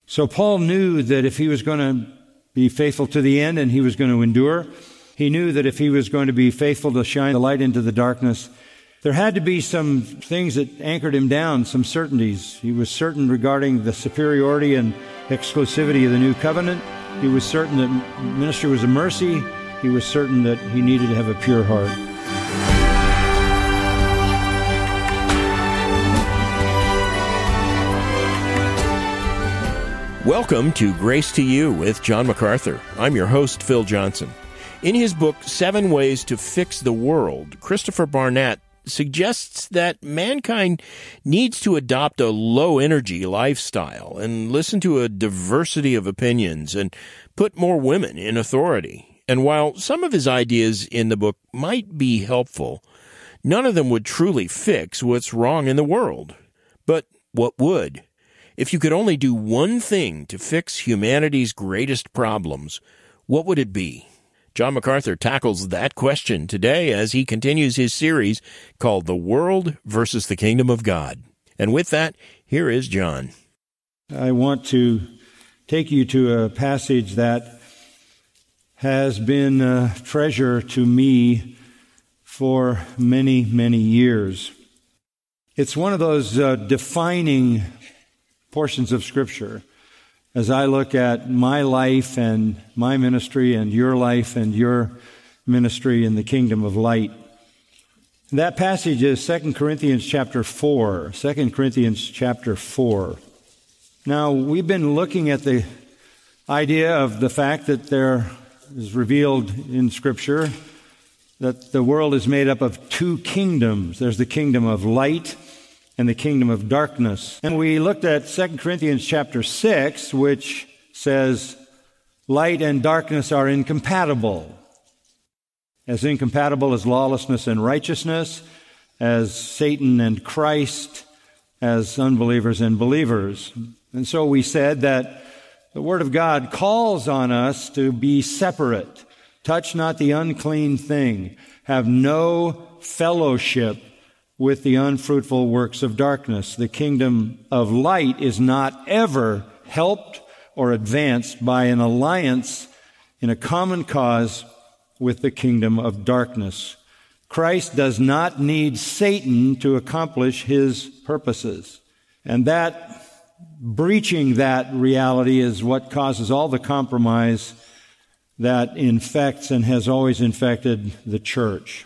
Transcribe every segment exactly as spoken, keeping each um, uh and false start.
So Paul knew that if he was going to be faithful to the end and he was going to endure, he knew that if he was going to be faithful to shine the light into the darkness, there had to be some things that anchored him down, some certainties. He was certain regarding the superiority and exclusivity of the new covenant. He was certain that ministry was a mercy. He was certain that he needed to have a pure heart. Welcome to Grace to You with John MacArthur. I'm your host, Phil Johnson. In his book, Seven Ways to Fix the World, Christopher Barnett suggests that mankind needs to adopt a low-energy lifestyle and listen to a diversity of opinions and put more women in authority. And while some of his ideas in the book might be helpful, none of them would truly fix what's wrong in the world. But what would? If you could only do one thing to fix humanity's greatest problems, what would it be? John MacArthur tackles that question today as he continues his series called The World versus the Kingdom of God. And with that, here is John. I want to take you to a passage that has been a treasure to me for many, many years. It's one of those uh, defining portions of Scripture. As I look at my life and my ministry and your life and your ministry in the kingdom of light. That passage is Second Corinthians chapter four. Second Corinthians chapter four. Now, we've been looking at the idea of the fact that there is revealed in Scripture that the world is made up of two kingdoms. There's the kingdom of light and the kingdom of darkness. And we looked at Second Corinthians chapter six, which says, light and darkness are incompatible. As incompatible as lawlessness and righteousness, as Satan and Christ, as unbelievers and believers. And so we said that the Word of God calls on us to be separate. Touch not the unclean thing. Have no fellowship with the unfruitful works of darkness. The kingdom of light is not ever helped or advanced by an alliance in a common cause with the kingdom of darkness. Christ does not need Satan to accomplish his purposes. And that, breaching that reality is what causes all the compromise that infects and has always infected the church.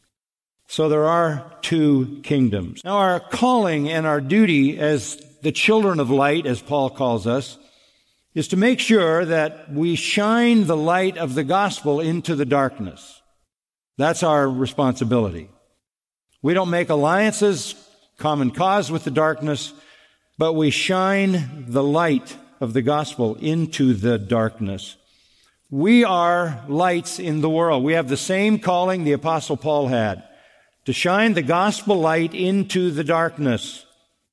So there are two kingdoms. Now our calling and our duty as the children of light, as Paul calls us, is to make sure that we shine the light of the gospel into the darkness. That's our responsibility. We don't make alliances, common cause with the darkness, but we shine the light of the gospel into the darkness. We are lights in the world. We have the same calling the Apostle Paul had, to shine the gospel light into the darkness.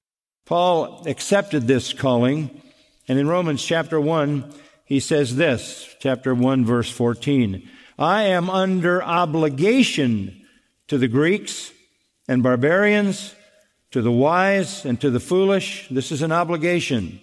Paul accepted this calling, and in Romans chapter one, he says this, chapter one, verse fourteen, I am under obligation to the Greeks and barbarians, to the wise and to the foolish. This is an obligation.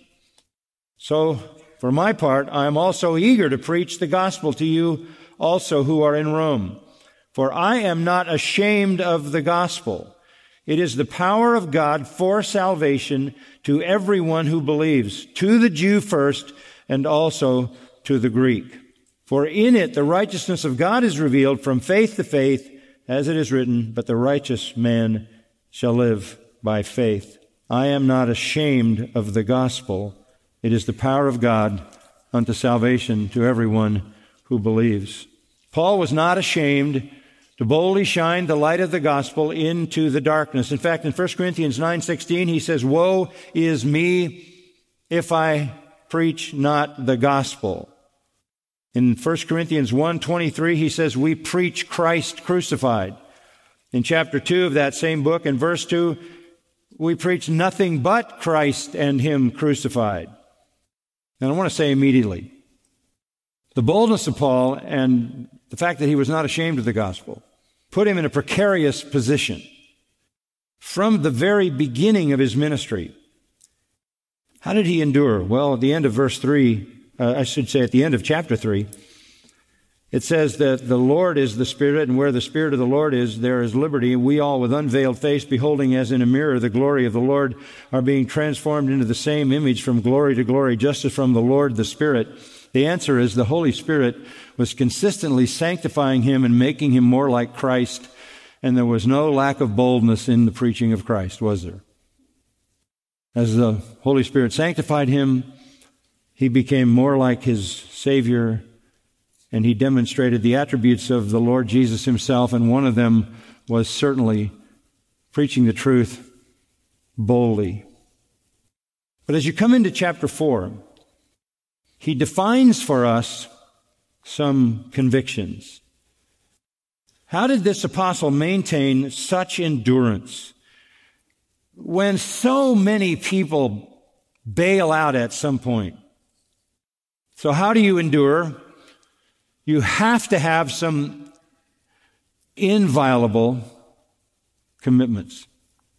So, for my part, I am also eager to preach the gospel to you also who are in Rome. For I am not ashamed of the gospel. It is the power of God for salvation to everyone who believes, to the Jew first and also to the Greek. For in it the righteousness of God is revealed from faith to faith, as it is written, but the righteous man shall live by faith. I am not ashamed of the gospel. It is the power of God unto salvation to everyone who believes. Paul was not ashamed to boldly shine the light of the gospel into the darkness. In fact, in First Corinthians nine sixteen, he says, woe is me if I preach not the gospel. In First Corinthians one twenty-three, he says, we preach Christ crucified. In chapter two of that same book, in verse two, we preach nothing but Christ and Him crucified. And I want to say immediately, the boldness of Paul and the fact that he was not ashamed of the gospel put him in a precarious position from the very beginning of his ministry. How did he endure? Well, at the end of verse three, uh, I should say at the end of chapter three, it says that the Lord is the Spirit, and where the Spirit of the Lord is, there is liberty. And we all, with unveiled face, beholding as in a mirror the glory of the Lord, are being transformed into the same image from glory to glory, just as from the Lord the Spirit. The answer is the Holy Spirit was consistently sanctifying him and making him more like Christ, and there was no lack of boldness in the preaching of Christ, was there? As the Holy Spirit sanctified him, he became more like his Savior, and he demonstrated the attributes of the Lord Jesus himself, and one of them was certainly preaching the truth boldly. But as you come into chapter four, he defines for us some convictions. How did this apostle maintain such endurance when so many people bail out at some point? So how do you endure? You have to have some inviolable commitments,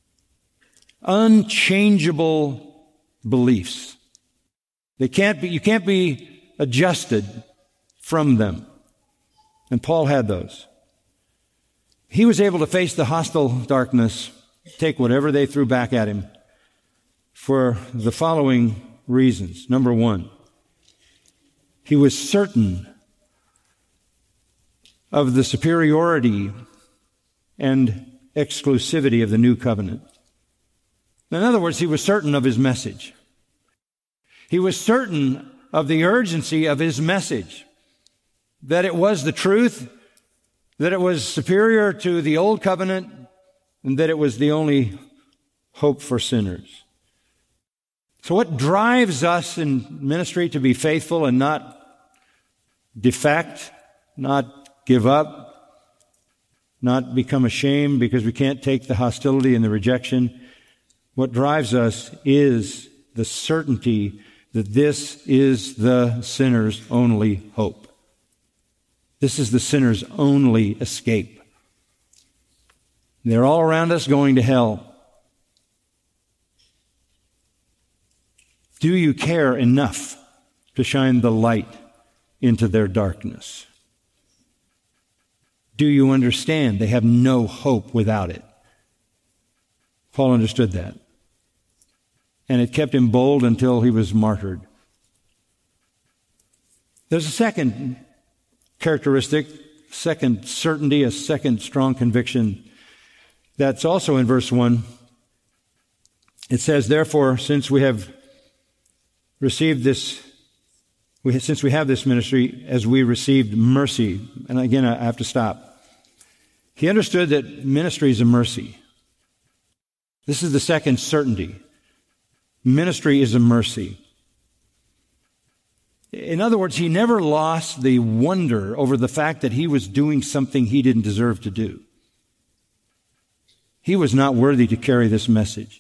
unchangeable beliefs. They can't be, you can't be adjusted from them. And Paul had those. He was able to face the hostile darkness, take whatever they threw back at him, for the following reasons. Number one, he was certain of the superiority and exclusivity of the new covenant. In other words, he was certain of his message. He was certain of the urgency of his message, that it was the truth, that it was superior to the old covenant, and that it was the only hope for sinners. So what drives us in ministry to be faithful and not defect, not give up, not become ashamed because we can't take the hostility and the rejection? What drives us is the certainty that this is the sinner's only hope. This is the sinner's only escape. They're all around us going to hell. Do you care enough to shine the light into their darkness? Do you understand they have no hope without it? Paul understood that. And it kept him bold until he was martyred. There's a second characteristic, second certainty, a second strong conviction that's also in verse one. It says, therefore, since we have received this, we, since we have this ministry, as we received mercy. And again, I have to stop. He understood that ministry is a mercy. This is the second certainty. Ministry is a mercy. In other words, he never lost the wonder over the fact that he was doing something he didn't deserve to do. He was not worthy to carry this message.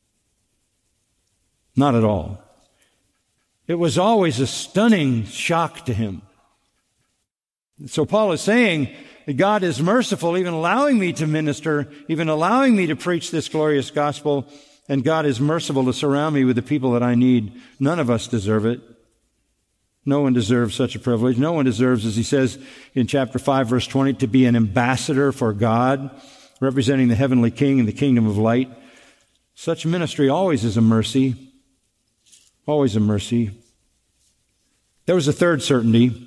Not at all. It was always a stunning shock to him. So Paul is saying that God is merciful, even allowing me to minister, even allowing me to preach this glorious gospel, and God is merciful to surround me with the people that I need. None of us deserve it. No one deserves such a privilege. No one deserves, as he says in chapter five, verse twenty, to be an ambassador for God, representing the heavenly King in the kingdom of light. Such ministry always is a mercy. Always a mercy. There was a third certainty.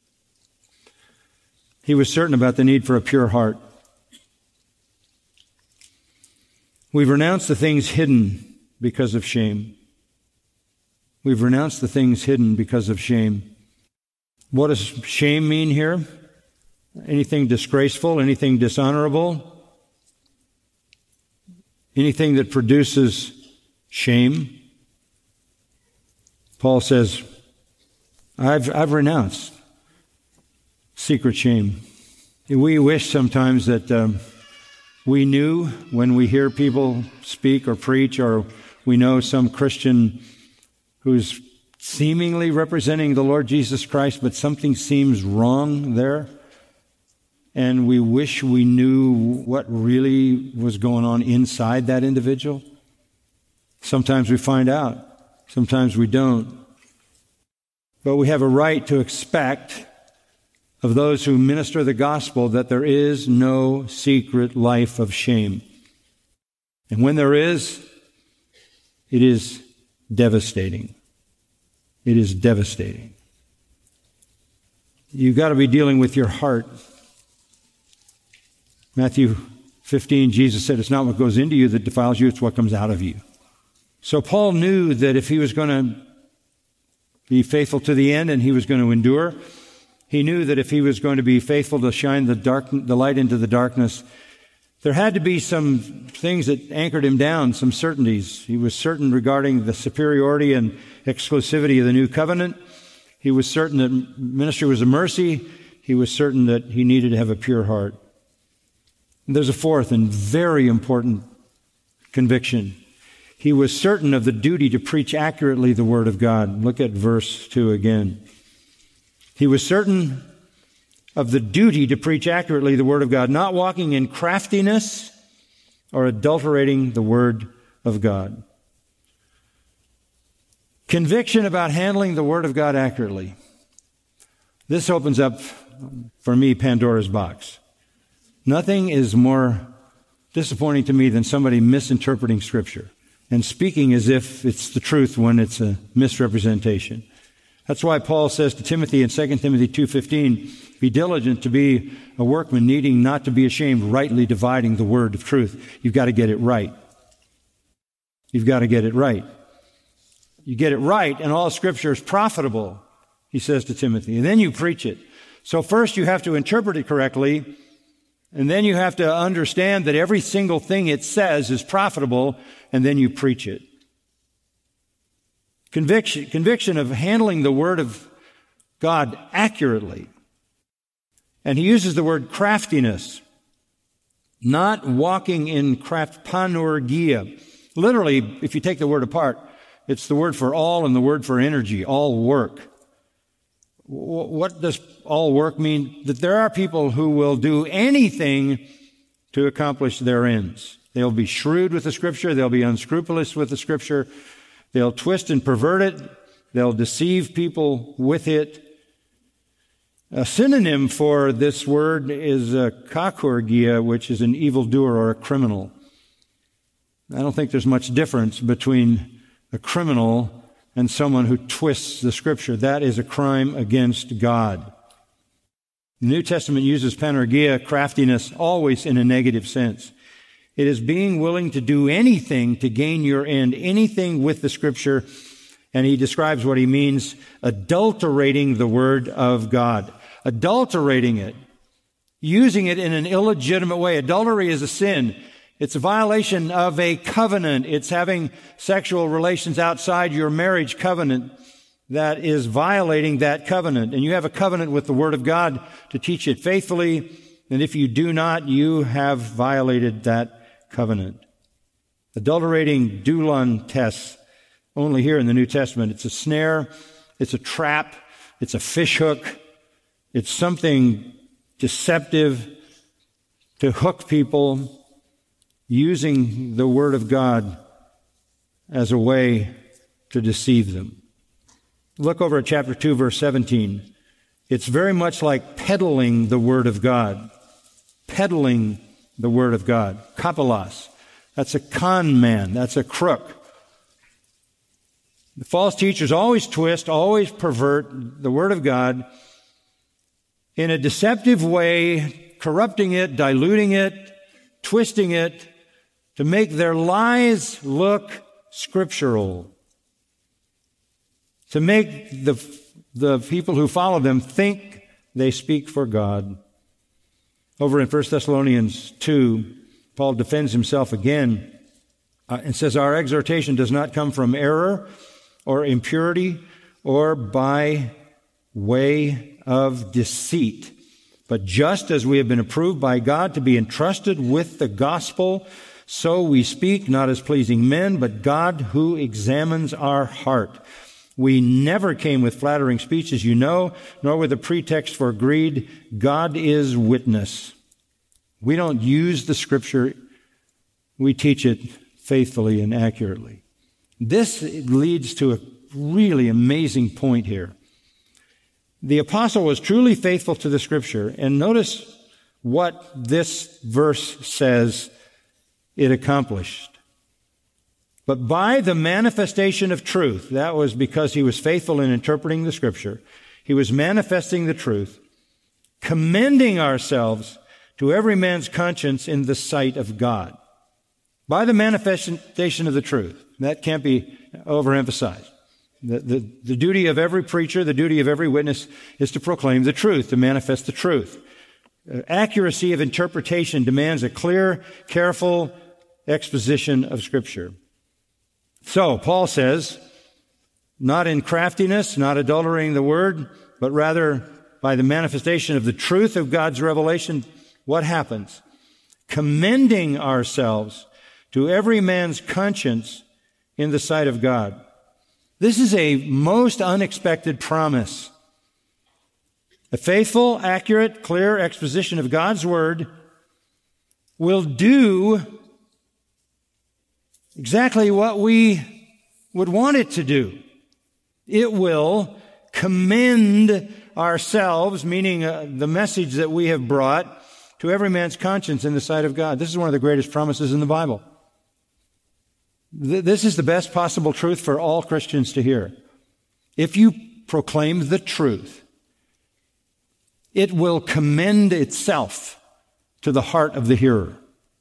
He was certain about the need for a pure heart. We've renounced the things hidden because of shame. We've renounced the things hidden because of shame. What does shame mean here? Anything disgraceful, anything dishonorable, anything that produces shame. Paul says, I've, I've renounced secret shame. We wish sometimes that um, we knew when we hear people speak or preach, or we know some Christian who's seemingly representing the Lord Jesus Christ, but something seems wrong there. And we wish we knew what really was going on inside that individual. Sometimes we find out. Sometimes we don't. But we have a right to expect of those who minister the gospel that there is no secret life of shame. And when there is, it is devastating. It is devastating. You've got to be dealing with your heart. Matthew fifteen, Jesus said, it's not what goes into you that defiles you, it's what comes out of you. So Paul knew that if he was going to be faithful to the end and he was going to endure, he knew that if he was going to be faithful to shine the dark, the light into the darkness, there had to be some things that anchored him down, some certainties. He was certain regarding the superiority and exclusivity of the new covenant. He was certain that ministry was a mercy. He was certain that he needed to have a pure heart. And there's a fourth and very important conviction. He was certain of the duty to preach accurately the Word of God. Look at verse two again. He was certain of the duty to preach accurately the Word of God, not walking in craftiness or adulterating the Word of God. Conviction about handling the Word of God accurately. This opens up, for me, Pandora's box. Nothing is more disappointing to me than somebody misinterpreting Scripture and speaking as if it's the truth when it's a misrepresentation. That's why Paul says to Timothy in Second Timothy two fifteen, be diligent to be a workman, needing not to be ashamed, rightly dividing the word of truth. You've got to get it right. You've got to get it right. You get it right, and all Scripture is profitable, he says to Timothy, and then you preach it. So first you have to interpret it correctly, and then you have to understand that every single thing it says is profitable, and then you preach it. Conviction, conviction of handling the Word of God accurately. And he uses the word craftiness, not walking in craft, panorgia. Literally, if you take the word apart, it's the word for all and the word for energy, all work. What does all work mean? That there are people who will do anything to accomplish their ends. They'll be shrewd with the Scripture. They'll be unscrupulous with the Scripture. They'll twist and pervert it. They'll deceive people with it. A synonym for this word is a kakurgia, which is an evildoer or a criminal. I don't think there's much difference between a criminal and someone who twists the Scripture. That is a crime against God. The New Testament uses panorgia, craftiness, always in a negative sense. It is being willing to do anything to gain your end, anything with the Scripture. And he describes what he means, adulterating the Word of God. Adulterating it. Using it in an illegitimate way. Adultery is a sin. It's a violation of a covenant. It's having sexual relations outside your marriage covenant that is violating that covenant. And you have a covenant with the Word of God to teach it faithfully. And if you do not, you have violated that covenant. Adulterating doulan tests, only here in the New Testament. It's a snare, it's a trap, it's a fishhook, it's something deceptive to hook people, using the Word of God as a way to deceive them. Look over at chapter two, verse seventeen. It's very much like peddling the Word of God. Peddling the Word of God. Kapelos. That's a con man. That's a crook. The false teachers always twist, always pervert the Word of God in a deceptive way, corrupting it, diluting it, twisting it to make their lies look scriptural. To make the, the people who follow them think they speak for God. Over in First Thessalonians two, Paul defends himself again uh, and says, our exhortation does not come from error or impurity or by way of deceit, but just as we have been approved by God to be entrusted with the gospel, so we speak, not as pleasing men, but God who examines our heart. We never came with flattering speech, as you know, nor with a pretext for greed. God is witness. We don't use the Scripture. We teach it faithfully and accurately. This leads to a really amazing point here. The apostle was truly faithful to the Scripture, and notice what this verse says it accomplished. But by the manifestation of truth, that was because he was faithful in interpreting the Scripture, he was manifesting the truth, commending ourselves to every man's conscience in the sight of God. By the manifestation of the truth. That can't be overemphasized. The, the, the duty of every preacher, the duty of every witness is to proclaim the truth, to manifest the truth. Uh, accuracy of interpretation demands a clear, careful exposition of Scripture. So, Paul says, not in craftiness, not adulterating the word, but rather by the manifestation of the truth of God's revelation, what happens? Commending ourselves to every man's conscience in the sight of God. This is a most unexpected promise. A faithful, accurate, clear exposition of God's Word will do exactly what we would want it to do. It will commend ourselves, meaning uh, the message that we have brought, to every man's conscience in the sight of God. This is one of the greatest promises in the Bible. Th- this is the best possible truth for all Christians to hear. If you proclaim the truth, it will commend itself to the heart of the hearer.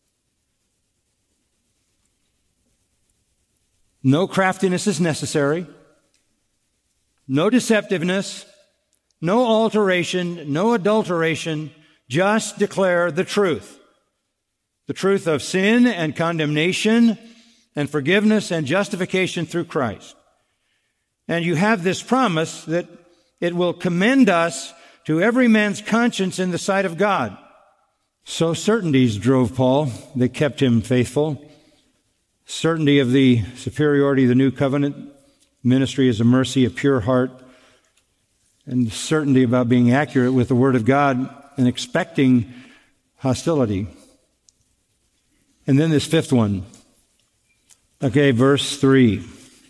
No craftiness is necessary. No deceptiveness. No alteration. No adulteration. Just declare the truth. The truth of sin and condemnation and forgiveness and justification through Christ. And you have this promise that it will commend us to every man's conscience in the sight of God. So certainties drove Paul. They kept him faithful. Certainty of the superiority of the new covenant. Ministry is a mercy, a pure heart. And certainty about being accurate with the Word of God and expecting hostility. And then this fifth one. Okay, verse three.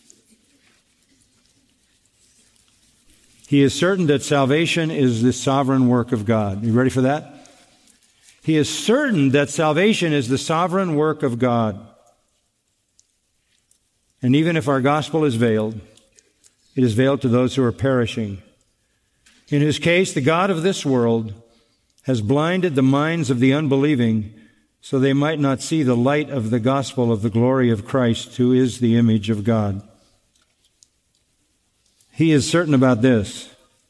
He is certain that salvation is the sovereign work of God. You ready for that? He is certain that salvation is the sovereign work of God. And even if our gospel is veiled, it is veiled to those who are perishing. In whose case, the God of this world has blinded the minds of the unbelieving so they might not see the light of the gospel of the glory of Christ, who is the image of God. He is certain about this,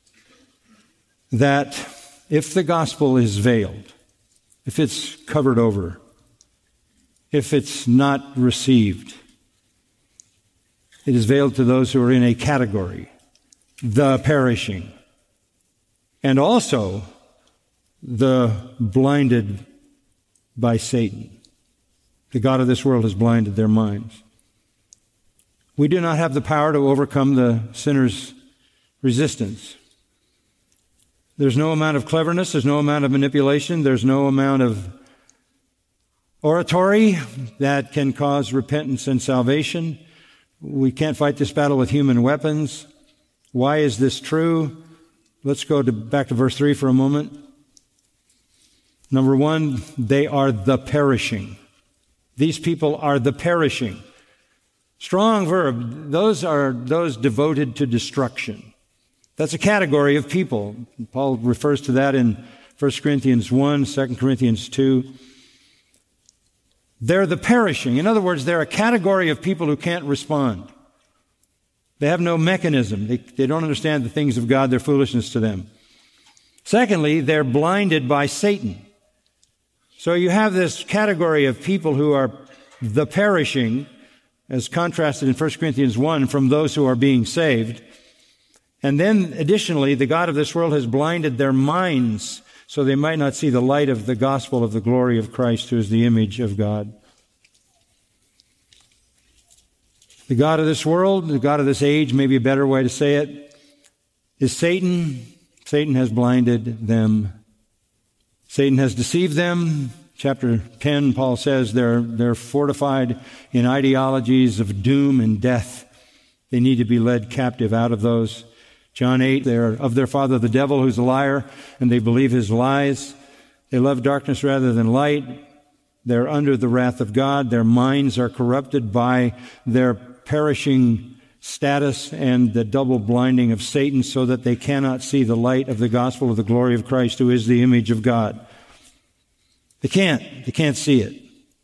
that if the gospel is veiled, if it's covered over, if it's not received, it is veiled to those who are in a category, the perishing, and also the blinded by Satan. The God of this world has blinded their minds. We do not have the power to overcome the sinner's resistance. There's no amount of cleverness, there's no amount of manipulation, there's no amount of oratory that can cause repentance and salvation. We can't fight this battle with human weapons. Why is this true? Let's go to, back to verse three for a moment. Number one, they are the perishing. These people are the perishing. Strong verb. Those are those devoted to destruction. That's a category of people. Paul refers to that in First Corinthians one, Second Corinthians two. They're the perishing. In other words, they're a category of people who can't respond. They have no mechanism. They, they don't understand the things of God. They're foolishness to them. Secondly, they're blinded by Satan. So you have this category of people who are the perishing, as contrasted in First Corinthians one from those who are being saved. And then additionally, the God of this world has blinded their minds so they might not see the light of the gospel of the glory of Christ, who is the image of God. The God of this world, the God of this age, maybe a better way to say it, is Satan. Satan has blinded them. Satan has deceived them. chapter ten, Paul says they're, they're fortified in ideologies of doom and death. They need to be led captive out of those. John eight, they're of their father the devil, who's a liar, and they believe his lies. They love darkness rather than light. They're under the wrath of God. Their minds are corrupted by their perishing status and the double blinding of Satan, so that they cannot see the light of the gospel of the glory of Christ, who is the image of God. They can't. They can't see it.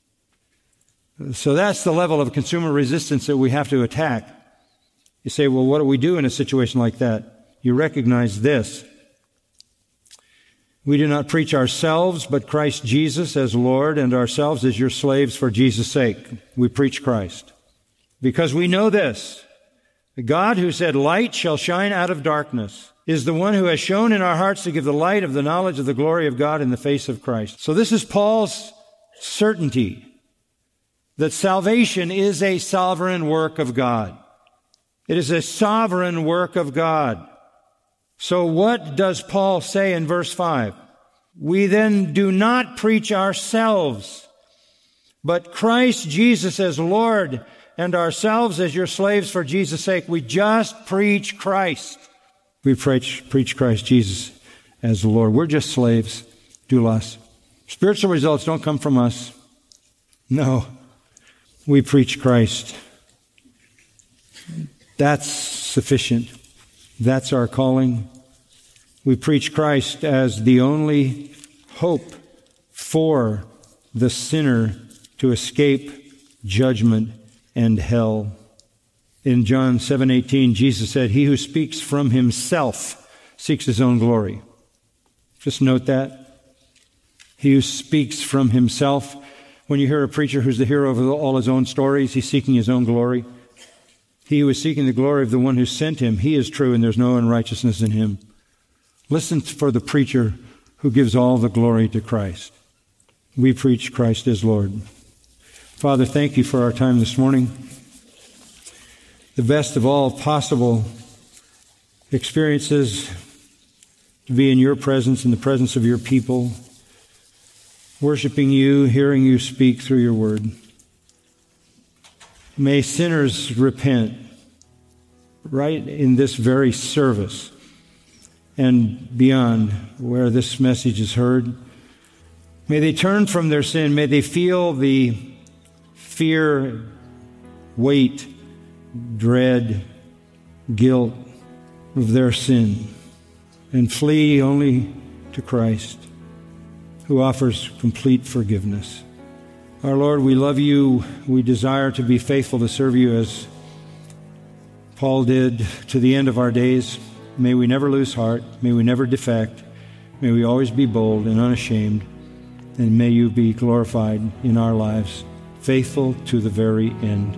So that's the level of consumer resistance that we have to attack. You say, well, what do we do in a situation like that? You recognize this. We do not preach ourselves, but Christ Jesus as Lord, and ourselves as your slaves for Jesus' sake. We preach Christ. Because we know this, the God who said, light shall shine out of darkness, is the one who has shown in our hearts to give the light of the knowledge of the glory of God in the face of Christ. So this is Paul's certainty that salvation is a sovereign work of God. It is a sovereign work of God. So what does Paul say in verse five? We then do not preach ourselves, but Christ Jesus as Lord, and ourselves as your slaves for Jesus' sake. We just preach Christ. We preach, preach Christ Jesus as the Lord. We're just slaves, doulos. Spiritual results don't come from us. No, we preach Christ. That's sufficient. That's our calling. We preach Christ as the only hope for the sinner to escape judgment and hell. In John seven eighteen, Jesus said, he who speaks from himself seeks his own glory. Just note that. He who speaks from himself. When you hear a preacher who's the hero of all his own stories, he's seeking his own glory. He who is seeking the glory of the one who sent him, he is true and there's no unrighteousness in him. Listen for the preacher who gives all the glory to Christ. We preach Christ as Lord. Father, thank you for our time this morning. The best of all possible experiences to be in your presence, in the presence of your people, worshiping you, hearing you speak through your word. May sinners repent right in this very service and beyond where this message is heard. May they turn from their sin. May they feel the fear, weight, dread, guilt of their sin and flee only to Christ, who offers complete forgiveness. Our Lord, we love you. We desire to be faithful to serve you as Paul did to the end of our days. May we never lose heart. May we never defect. May we always be bold and unashamed. And may you be glorified in our lives, faithful to the very end.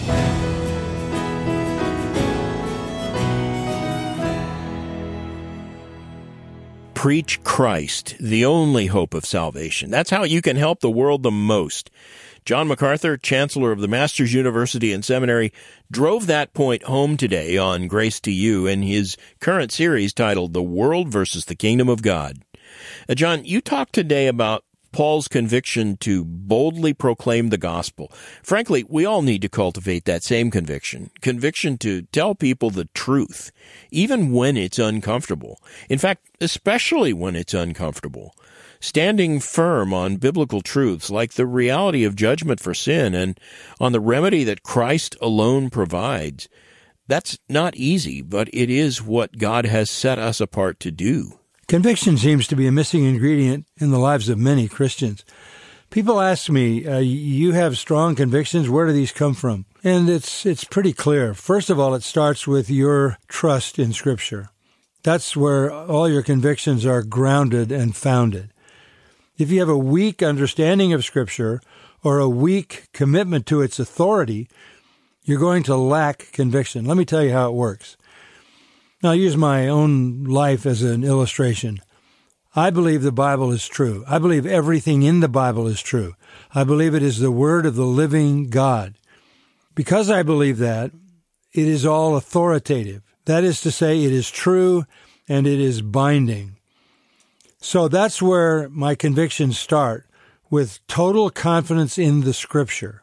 Preach Christ, the only hope of salvation. That's how you can help the world the most. John MacArthur, Chancellor of the Masters University and Seminary, drove that point home today on Grace to You in his current series titled The World versus the Kingdom of God. Uh, John, you talked today about Paul's conviction to boldly proclaim the gospel. Frankly, we all need to cultivate that same conviction, conviction to tell people the truth, even when it's uncomfortable. In fact, especially when it's uncomfortable. Standing firm on biblical truths like the reality of judgment for sin and on the remedy that Christ alone provides. That's not easy, but it is what God has set us apart to do. Conviction seems to be a missing ingredient in the lives of many Christians. People ask me, uh, you have strong convictions, where do these come from? And it's it's pretty clear. First of all, it starts with your trust in Scripture. That's where all your convictions are grounded and founded. If you have a weak understanding of Scripture or a weak commitment to its authority, you're going to lack conviction. Let me tell you how it works. Now, I'll use my own life as an illustration. I believe the Bible is true. I believe everything in the Bible is true. I believe it is the Word of the living God. Because I believe that, it is all authoritative. That is to say, it is true and it is binding. So that's where my convictions start, with total confidence in the Scripture.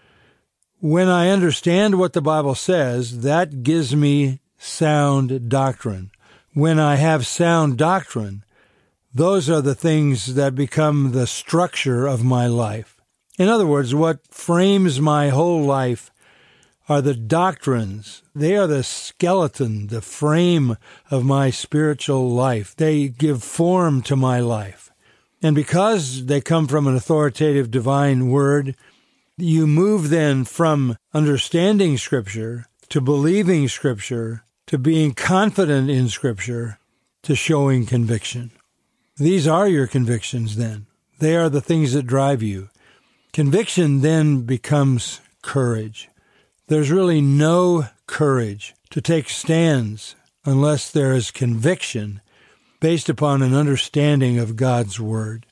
When I understand what the Bible says, that gives me sound doctrine. When I have sound doctrine, those are the things that become the structure of my life. In other words, what frames my whole life are the doctrines. They are the skeleton, the frame of my spiritual life. They give form to my life. And because they come from an authoritative divine word, you move then from understanding Scripture to believing Scripture to being confident in Scripture to showing conviction. These are your convictions then. They are the things that drive you. Conviction then becomes courage. There's really no courage to take stands unless there is conviction based upon an understanding of God's Word.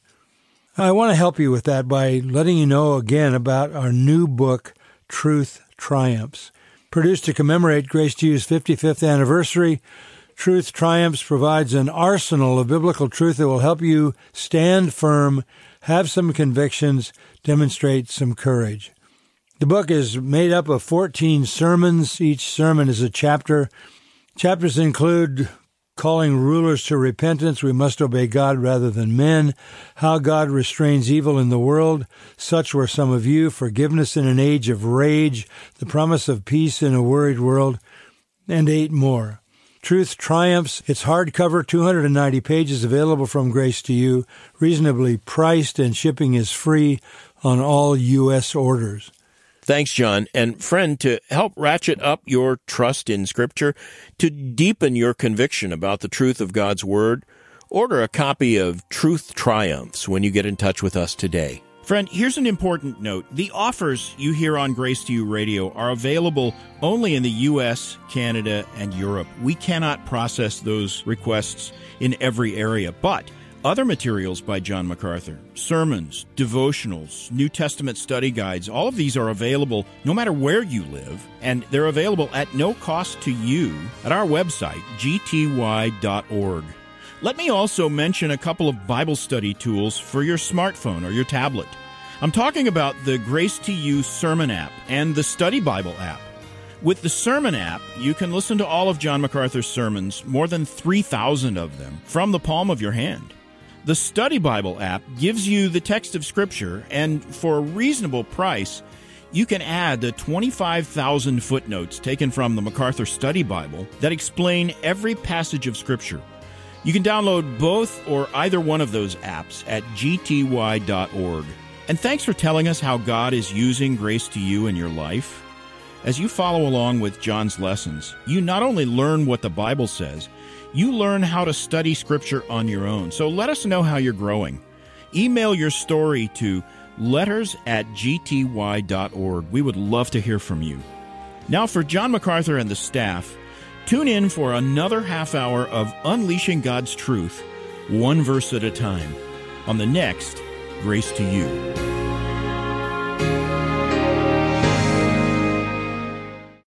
I want to help you with that by letting you know again about our new book, Truth Triumphs. Produced to commemorate Grace to You's fifty-fifth anniversary, Truth Triumphs provides an arsenal of biblical truth that will help you stand firm, have some convictions, demonstrate some courage. The book is made up of fourteen sermons. Each sermon is a chapter. Chapters include calling rulers to repentance, we must obey God rather than men, how God restrains evil in the world, such were some of you, forgiveness in an age of rage, the promise of peace in a worried world, and eight more. Truth Triumphs. It's hardcover, two hundred ninety pages, available from Grace to You, reasonably priced, and shipping is free on all U S orders. Thanks, John. And friend, to help ratchet up your trust in Scripture, to deepen your conviction about the truth of God's Word, order a copy of Truth Triumphs when you get in touch with us today. Friend, here's an important note. The offers you hear on Grace to You Radio are available only in the U S, Canada, and Europe. We cannot process those requests in every area, but other materials by John MacArthur, sermons, devotionals, New Testament study guides, all of these are available no matter where you live, and they're available at no cost to you at our website, g t y dot org. Let me also mention a couple of Bible study tools for your smartphone or your tablet. I'm talking about the Grace to You Sermon app and the Study Bible app. With the Sermon app, you can listen to all of John MacArthur's sermons, more than three thousand of them, from the palm of your hand. The Study Bible app gives you the text of Scripture, and for a reasonable price, you can add the twenty-five thousand footnotes taken from the MacArthur Study Bible that explain every passage of Scripture. You can download both or either one of those apps at g t y dot org. And thanks for telling us how God is using Grace to You in your life. As you follow along with John's lessons, you not only learn what the Bible says, you learn how to study Scripture on your own. So let us know how you're growing. Email your story to letters at g t y dot org. We would love to hear from you. Now for John MacArthur and the staff, tune in for another half hour of Unleashing God's Truth, one verse at a time, on the next Grace to You.